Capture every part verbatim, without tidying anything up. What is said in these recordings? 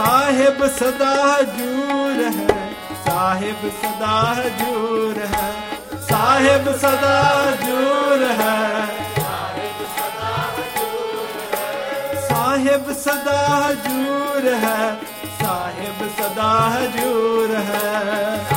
साहिब सदा हजूर है, साहिब सदा हजूर है, साहिब सदा हजूर है, साहिब सदा हजूर है, साहिब सदा हजूर है।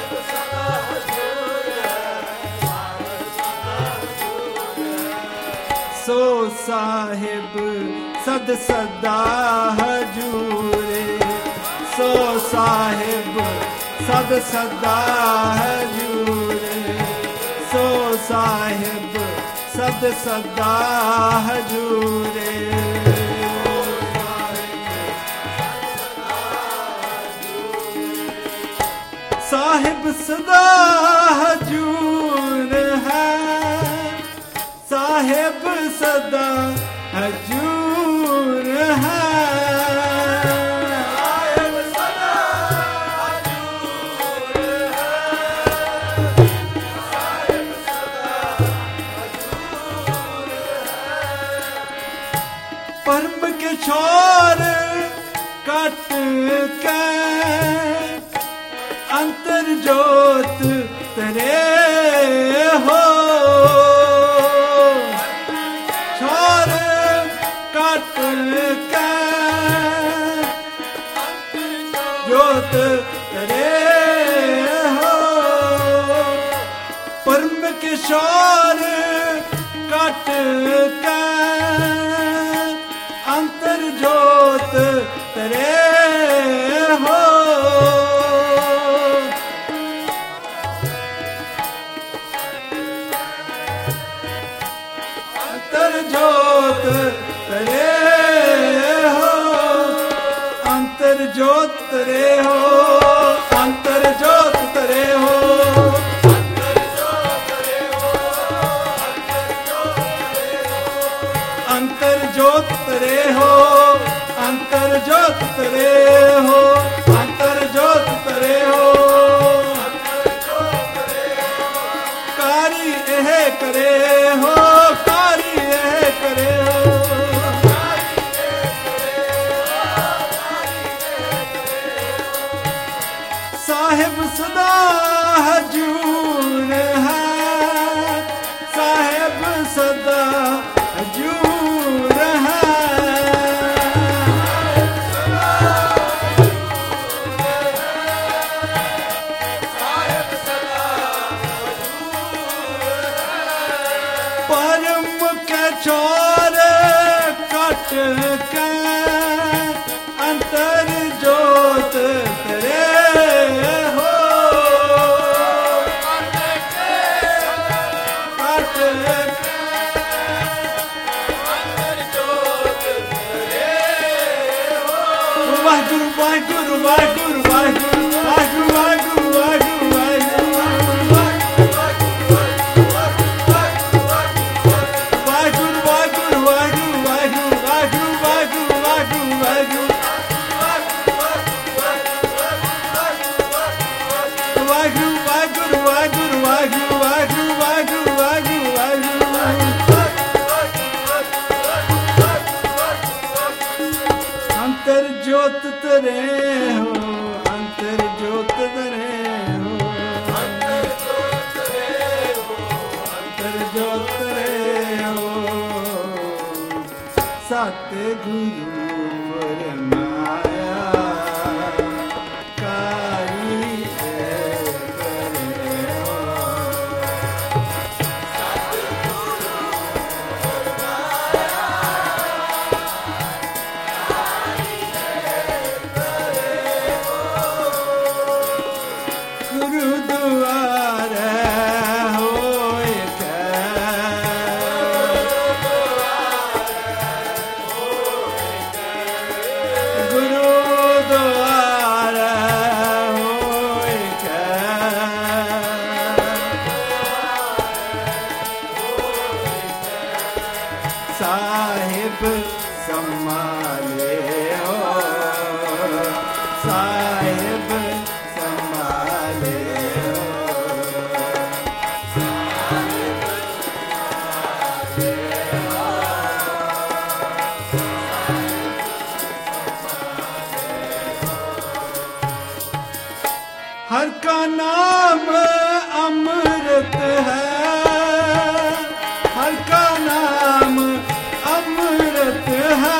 सो साहिब सद सदा हजूरे, सो साहिब सद सदा हजूरे, सो साहिब सद सदा हजूरे। साहिब सदा हजूर है, साहिब सदा हजूर है, साहिब सदा हजूर है, साहिब सदा हजूर है। परम के छोर कट के अंतर जोत तेरे हो, छोर कट के जोत तेरे हो, परम किशोर कट के अंतर जोत तेरे हो। जोत तेरे हो, अंतर जोत तेरे हो, अंतर जोत तेरे हो, अंतर जोत तेरे हो, अंतर जोत तेरे हो, अंतर जोत तेरे हो, अंतर जोत तेरे हो, कारी एह करे हो, कारी एह करे हो, साहिब सदा हजूर है, साहिब सदा हजूर है, साहिब सदा हजूर है। परम के छोर कट के अंतर जोत तेरे हो, कट के अंतर जोत तेरे हो। वाहिगुरु वाहिगुरु वाहिगुरु वाहिगुरु वाहिगुरु वाहिगुरु वाहिगुरु अंतर जोत तेरे हो, अंतर जोत तेरे हो, अंतर जोत तेरे हो, अंतर जोत तेरे हो। सतगुरु फरमाया कारी है करे हो, हर का नाम अमृत है, हर का नाम अमृत है।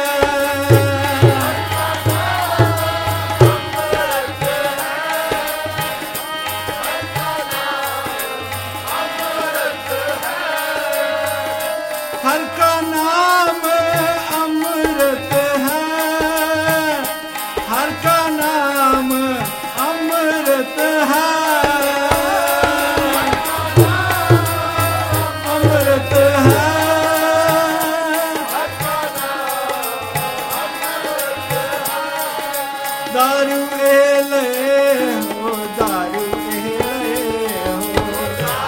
हर का नाम अमृत है, हर का नाम अमृत है, अमृत है। दारू एले हो, दारू एले हो,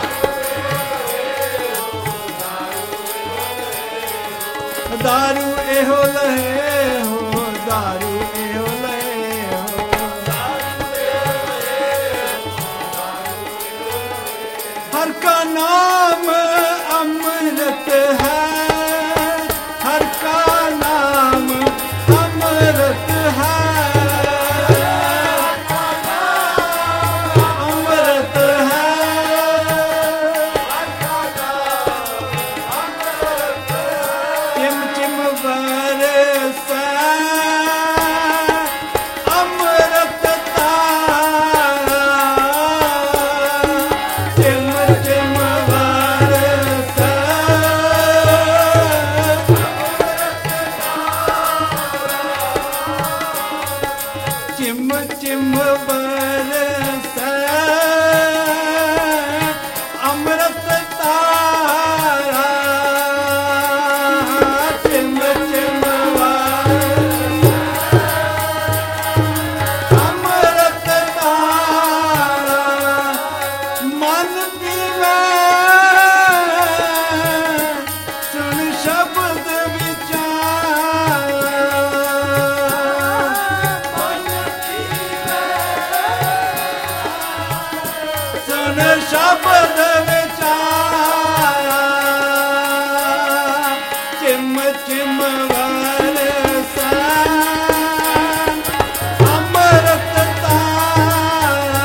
दारू एहो लहे हो, दारू एहो लहे हो। हर का नाम अमृत है, हर का नाम अमृत है, अमृत है। चिम चिम बरसे अमृत तारा, चिम चिम बरसे चिम चिम बरसे अमृत तारा, चिम चिम बरसे अमृत तारा। मन पीवे सुन शब्द विचारा, सुन शब्द विचारा। चिम चिम बरसे अमृत तारा,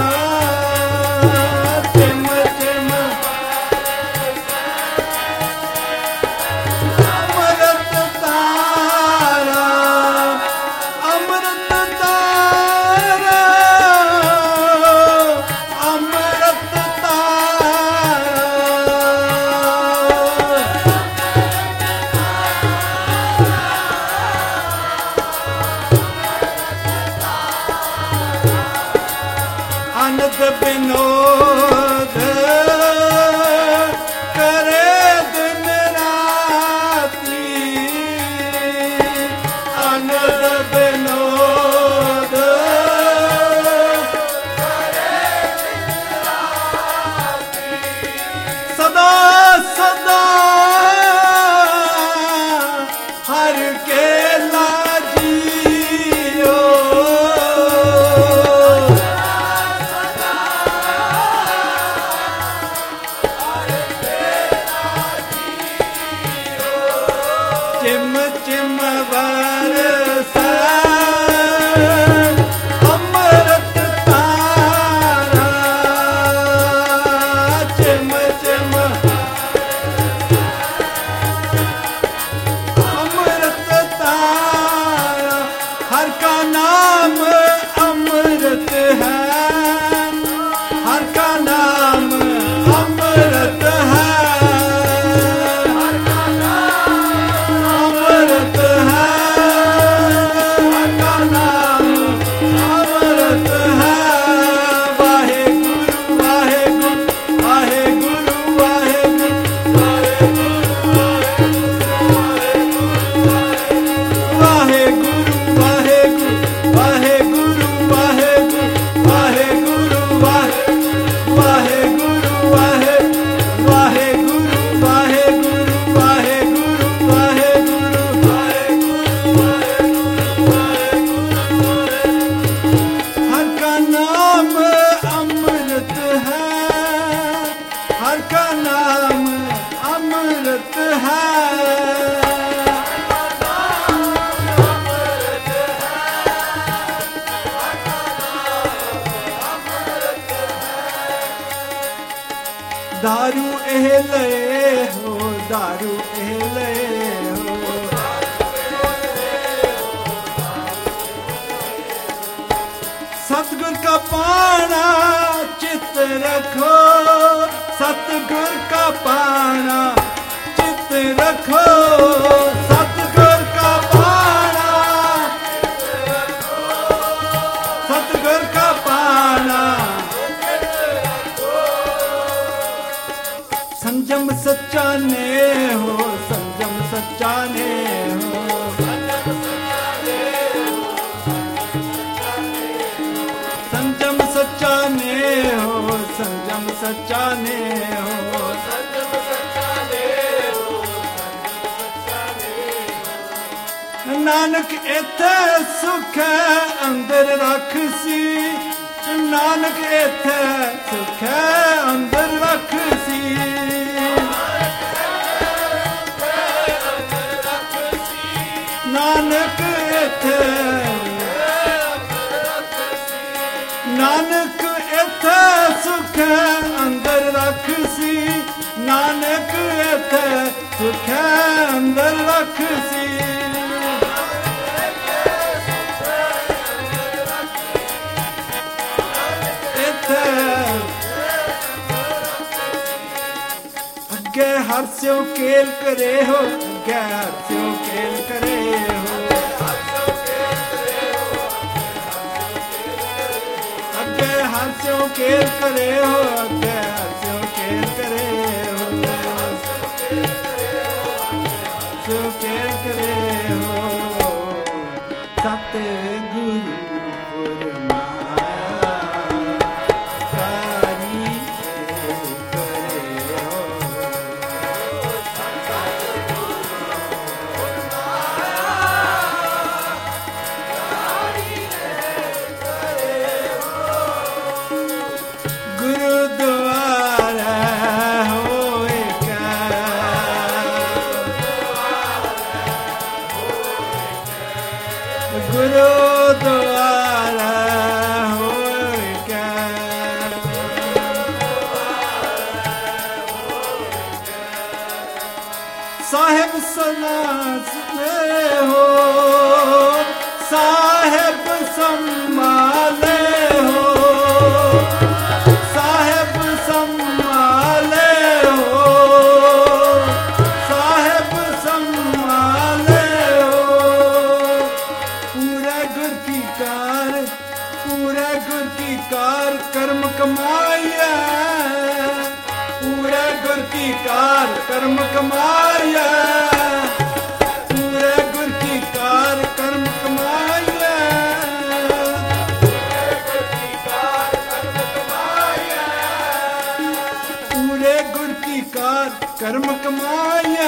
चिम चिम अमृत तारा, अमृत तारा, अमृत तारा। आनंद विनोद करे दिन राती, आनंद विनोद सदा सदा हर के लाजियो, चिम चिम बरसे अमृत तारा, चिम चिम अमृत तारा। हर का नाम अमृत है, हर का नाम अमृत है, अमृत है, हर का नाम अमृत है। वाहे गुरु वाहे गुरु वाहे गुरु वाहे गुरु वाहे गुरु वाहे गुरु वाहे गुरु वाहे गुरु। दारू एह लए हो, दारू एह लए हो। सतगुर का पाना चित रखो, सतगुर का पाना चित रखो, सतगुर का पाना, सतगुर का पाना। संजम सच्चा ने हो, संजम सच्चा ने हो, संजम सच्चा ने हो, संजम सच्चा ने हो, संजम सच्चा ने हो, संजम सच्चा ने हो। नानक इत्थे सुख अंदर रख सी, नानक इत्थे सुख अंदर रख सी, नानक इत्थे, नानक इत्थे सुख अंदर रख सी, नानक इत्थे सुख अंदर रख सी। इत्थे अगे हरस्यो केल करे हो, अगे हरस्यो केल करे हो, हरस्यो केल करे हो, अगे हरस्यो केल करे हो, हरस्यो केल करे हो। सतगुरु फुरमाया कारी करे हो, गुरुद्वारा होएगा, गुरुद्वारा होएगा, साहिब सनास में हो, साहिब संभाले हो, साहिब संभाले हो, साहिब संभाले हो। पूरा गुर की कार, पूरा गुर की कार कर्म कमाया, पूरा गुर की कार कर्म कमाया, पूरा गुर की कार कर्म कमाया, पूरे गुर की कार कर्म कमाया,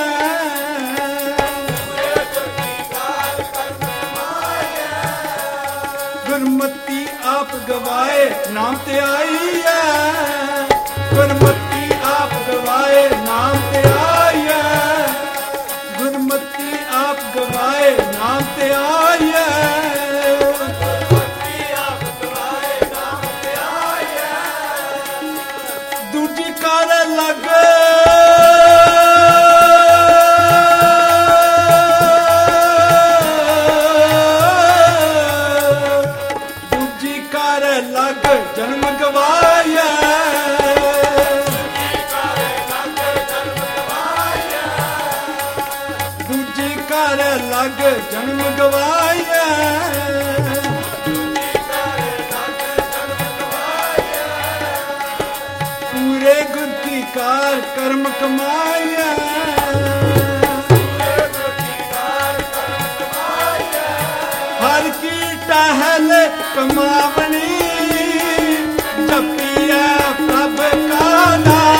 गुरमती आप गवाए नाम ते आई है, गुरमती आप गवाए नाम ते आई है, गुरमती आप गवाए नाम ते आई है, गुरमती आप गवाए नाम ते आई है। दूजी कार लग लग जन्म गवाया, दूजी कार लग जन्म गवाया, पूरे गुर की कार कर्म कमाया, हर की टहल कमावनी, जपिया प्रभ का नाम।